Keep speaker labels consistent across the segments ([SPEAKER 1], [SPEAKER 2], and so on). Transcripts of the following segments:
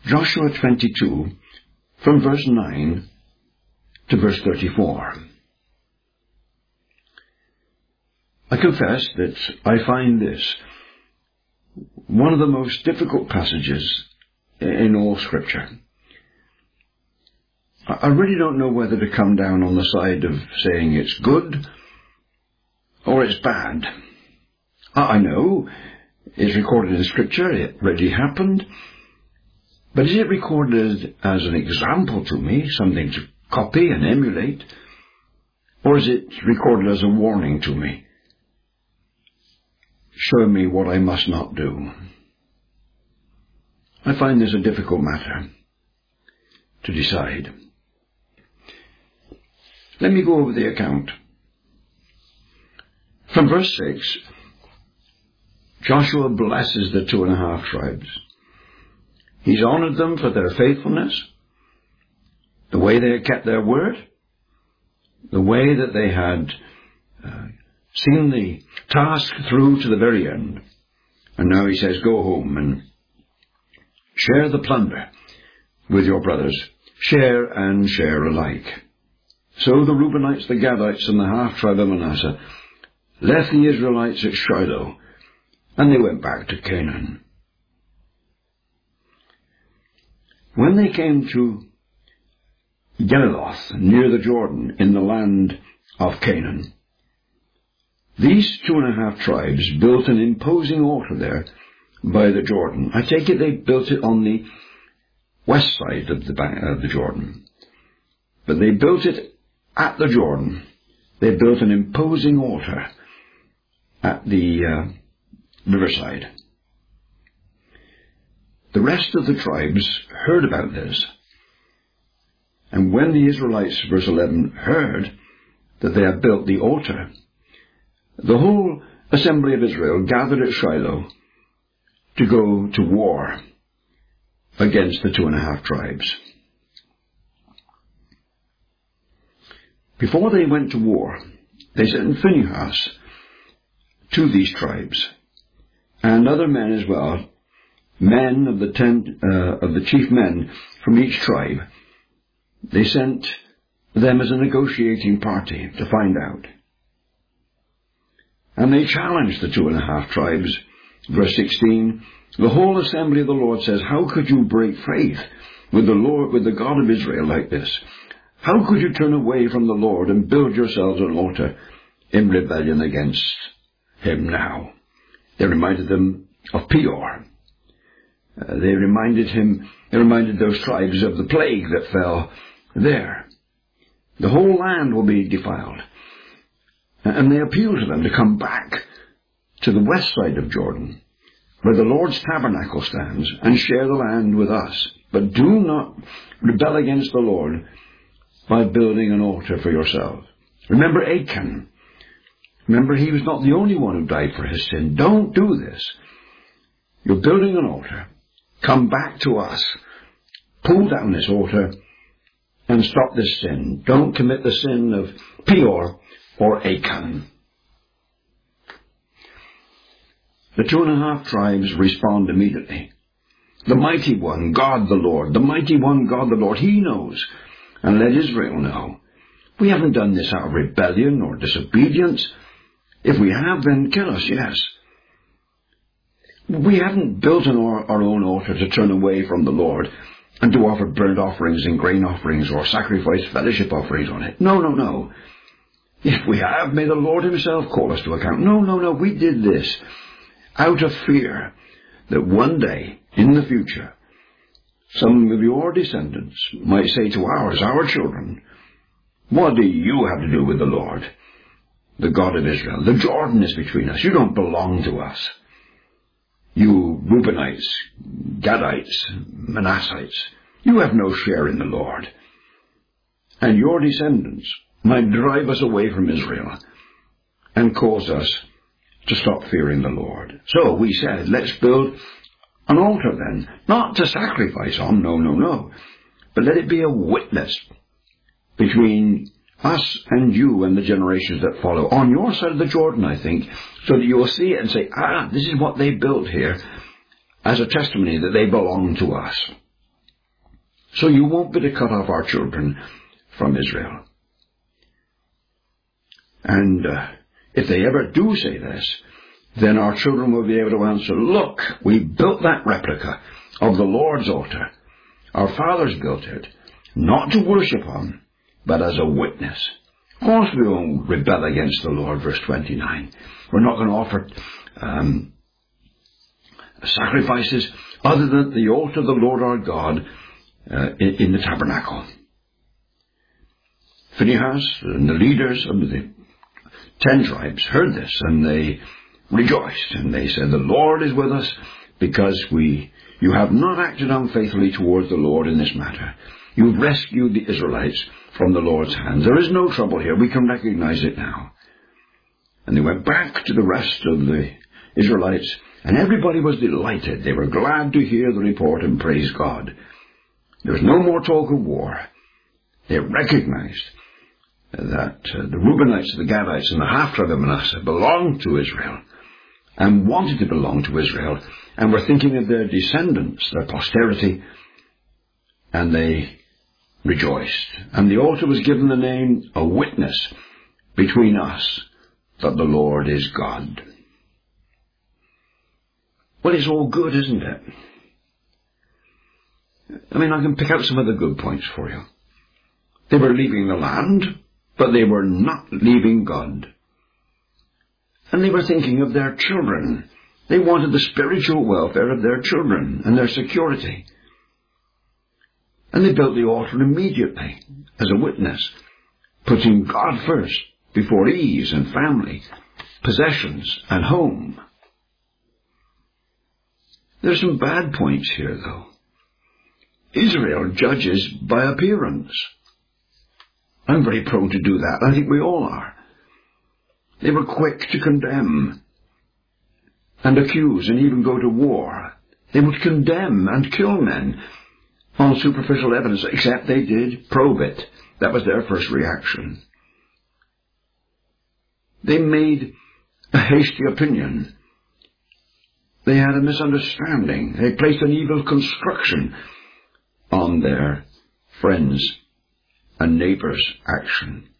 [SPEAKER 1] Joshua 22, from verse 9 to verse 34. I confess that I find this one of the most difficult passages in all Scripture. I really don't know whether to come down on the side of saying it's good or it's bad. I know it's recorded in Scripture, it really happened, but is it recorded as an example to me, something to copy and emulate, or is it recorded as a warning to me? Show me what I must not do. I find this a difficult matter to decide. Let me go over the account. From verse 6, Joshua blesses the 2.5 tribes. He's honored them for their faithfulness, the way they had kept their word, the way that they had seen the task through to the very end. And now he says, go home and share the plunder with your brothers. Share and share alike. So the Reubenites, the Gadites, and the half-tribe of Manasseh left the Israelites at Shiloh, and they went back to Canaan. When they came to Geliloth, near the Jordan, in the land of Canaan, these 2.5 tribes built an imposing altar there by the Jordan. I take it they built it on the west side of the Jordan. But they built it at the Jordan. They built an imposing altar at the riverside. The rest of the tribes heard about this. And when the Israelites, verse 11, heard that they had built the altar, the whole assembly of Israel gathered at Shiloh to go to war against the 2.5 tribes. Before they went to war, they sent Phinehas to these tribes, and other men as well, men of the chief men from each tribe. They sent them as a negotiating party to find out. And they challenged the 2.5 tribes. Verse 16, the whole assembly of the Lord says, how could you break faith with the Lord, with the God of Israel like this? How could you turn away from the Lord and build yourselves an altar in rebellion against him now? They reminded them of Peor. They reminded those tribes of the plague that fell there. The whole land will be defiled. And they appeal to them to come back to the west side of Jordan, where the Lord's tabernacle stands, and share the land with us. But do not rebel against the Lord by building an altar for yourselves. Remember Achan. Remember, he was not the only one who died for his sin. Don't do this. You're building an altar. Come back to us. Pull down this altar and stop this sin. Don't commit the sin of Peor or Achan. The 2.5 tribes respond immediately. The mighty one, God the Lord, the mighty one, God the Lord, he knows, and let Israel know. We haven't done this out of rebellion or disobedience. If we have, then kill us, yes. We haven't built our own altar to turn away from the Lord and to offer burnt offerings and grain offerings or sacrifice fellowship offerings on it. No, no, no. If we have, may the Lord himself call us to account. No, no, no. We did this out of fear that one day in the future some of your descendants might say to ours, our children, what do you have to do with the Lord, the God of Israel? The Jordan is between us. You don't belong to us. You Reubenites, Gadites, Manassites, you have no share in the Lord. And your descendants might drive us away from Israel and cause us to stop fearing the Lord. So we said, let's build an altar then, not to sacrifice on, no, no, no, but let it be a witness between us and you and the generations that follow, on your side of the Jordan, I think, so that you will see it and say, this is what they built here, as a testimony that they belong to us. So you won't be to cut off our children from Israel. And if they ever do say this, then our children will be able to answer, look, we built that replica of the Lord's altar. Our fathers built it, not to worship on, but as a witness. Of course we won't rebel against the Lord, verse 29. We're not going to offer sacrifices other than the altar of the Lord our God in the tabernacle. Phinehas and the leaders of the 10 tribes heard this, and they rejoiced, and they said, the Lord is with us, because you have not acted unfaithfully towards the Lord in this matter. You've rescued the Israelites from the Lord's hands. There is no trouble here. We can recognize it now. And they went back to the rest of the Israelites, and everybody was delighted. They were glad to hear the report and praise God. There was no more talk of war. They recognized that the Reubenites, the Gadites, and the half-tribe of Manasseh belonged to Israel and wanted to belong to Israel, and were thinking of their descendants, their posterity, and they rejoiced. And the altar was given the name, a witness between us that the Lord is God. Well, it's all good, isn't it? I mean, I can pick out some of the good points for you. They were leaving the land, but they were not leaving God. And they were thinking of their children. They wanted the spiritual welfare of their children and their security. And they built the altar immediately as a witness, putting God first before ease and family, possessions and home. There's some bad points here, though. Israel judges by appearance. I'm very prone to do that. I think we all are. They were quick to condemn and accuse and even go to war. They would condemn and kill men on superficial evidence, except they did probe it. That was their first reaction. They made a hasty opinion. They had a misunderstanding. They placed an evil construction on their friends' and neighbors' action.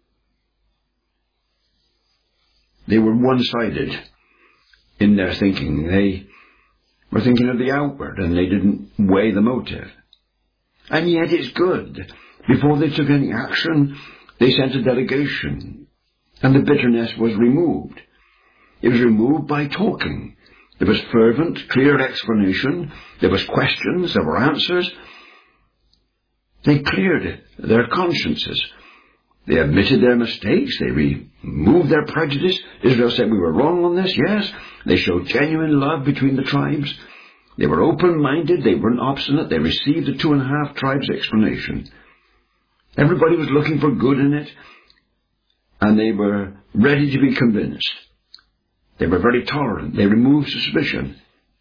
[SPEAKER 1] They were one-sided in their thinking. They were thinking of the outward, and they didn't weigh the motive. And yet it's good. Before they took any action, they sent a delegation, and the bitterness was removed. It was removed by talking. There was fervent, clear explanation. There was questions. There were answers. They cleared their consciences. They admitted their mistakes. They removed their prejudice. Israel said, we were wrong on this. Yes. They showed genuine love between the tribes. They were open-minded. They weren't obstinate. They received the 2.5 tribes' explanation. Everybody was looking for good in it, and they were ready to be convinced. They were very tolerant. They removed suspicion.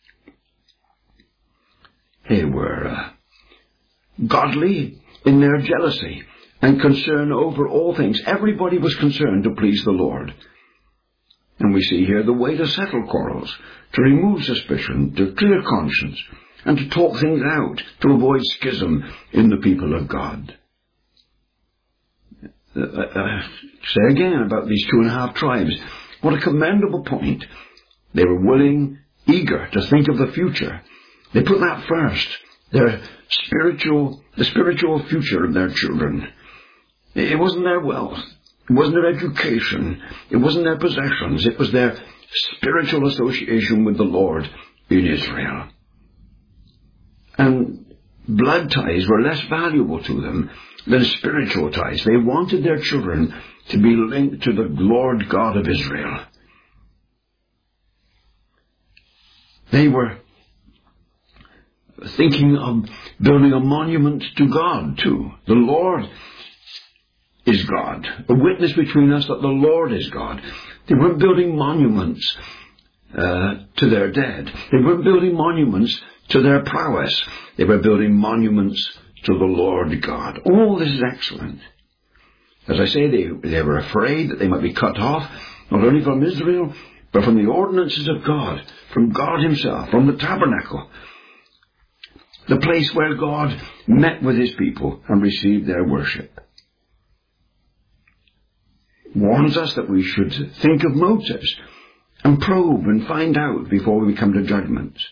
[SPEAKER 1] They were godly in their jealousy and concern over all things. Everybody was concerned to please the Lord. And we see here the way to settle quarrels, to remove suspicion, to clear conscience, and to talk things out, to avoid schism in the people of God. Say again about these 2.5 tribes. What a commendable point. They were willing, eager to think of the future. They put that first. The spiritual future of their children. It wasn't their wealth. It wasn't their education. It wasn't their possessions. It was their spiritual association with the Lord in Israel. And blood ties were less valuable to them than spiritual ties. They wanted their children to be linked to the Lord God of Israel. They were thinking of building a monument to God, too. The Lord is God. A witness between us that the Lord is God. They weren't building monuments to their dead. They weren't building monuments to their prowess. They were building monuments to the Lord God. All this is excellent. As I say, they were afraid that they might be cut off, not only from Israel, but from the ordinances of God, from God himself, from the tabernacle. the place where God met with his people and received their worship. Warns us that we should think of motives and probe and find out before we come to judgments.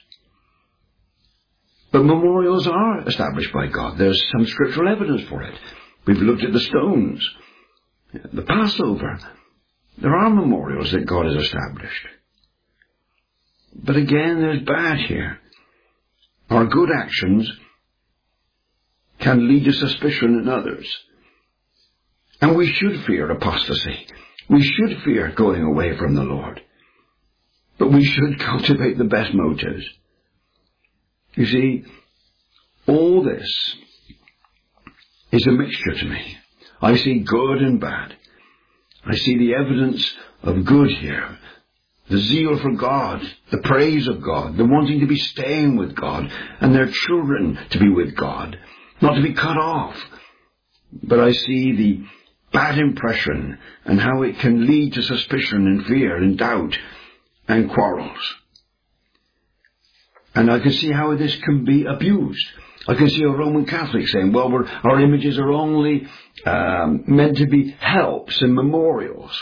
[SPEAKER 1] But memorials are established by God. There's some scriptural evidence for it. We've looked at the stones, the Passover. There are memorials that God has established. But again, there's bad here. Our good actions can lead to suspicion in others. And we should fear apostasy. We should fear going away from the Lord. But we should cultivate the best motives. You see, all this is a mixture to me. I see good and bad. I see the evidence of good here. The zeal for God, the praise of God, the wanting to be staying with God, and their children to be with God, not to be cut off. But I see the bad impression and how it can lead to suspicion and fear and doubt and quarrels. And I can see how this can be abused. I can see a Roman Catholic saying, well, our images are only meant to be helps and memorials.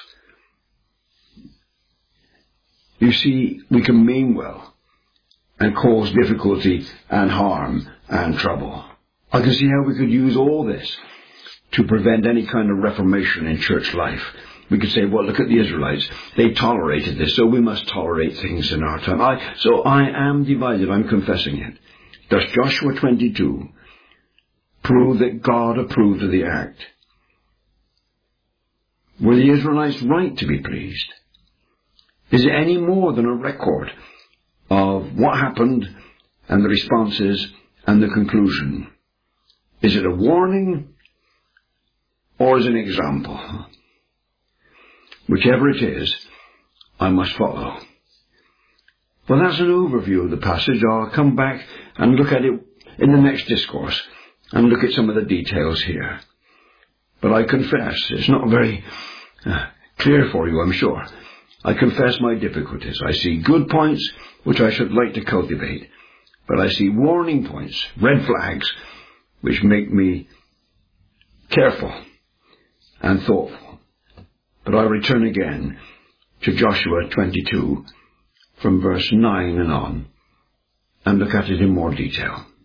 [SPEAKER 1] You see, we can mean well and cause difficulty and harm and trouble. I can see how we could use all this to prevent any kind of reformation in church life. We could say, well, look at the Israelites. They tolerated this, so we must tolerate things in our time. So I am divided. I'm confessing it. Does Joshua 22 prove that God approved of the act? Were the Israelites right to be pleased? Is it any more than a record of what happened and the responses and the conclusion? Is it a warning or is it an example? Whichever it is, I must follow. Well, that's an overview of the passage. I'll come back and look at it in the next discourse and look at some of the details here. But I confess, it's not very clear for you, I'm sure. I confess my difficulties. I see good points which I should like to cultivate, but I see warning points, red flags, which make me careful and thoughtful. But I return again to Joshua 22 from verse 9 and on, and look at it in more detail.